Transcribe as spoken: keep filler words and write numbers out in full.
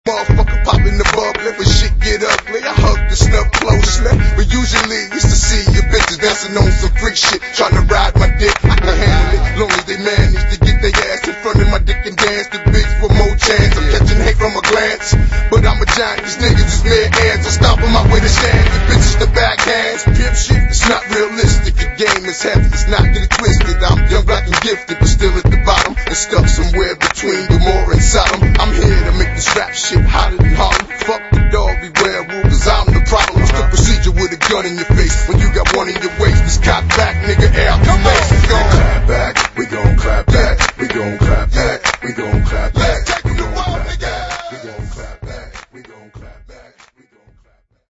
motherfucker popping the bubbly. When shit get ugly, I hug the stuff closely. But usually used to see your bitches dancing on some freak shit, trying to ride my dick. I can handle it, long as they manage to get their ass in front of my dick and dance. The bitch for more chance. I'm catching hate from a glance, but I'm a giant. These niggas is mere ants. I'm stopping my way to stand. The bitches the backhands. Pimp shit, it's not realistic. The game is half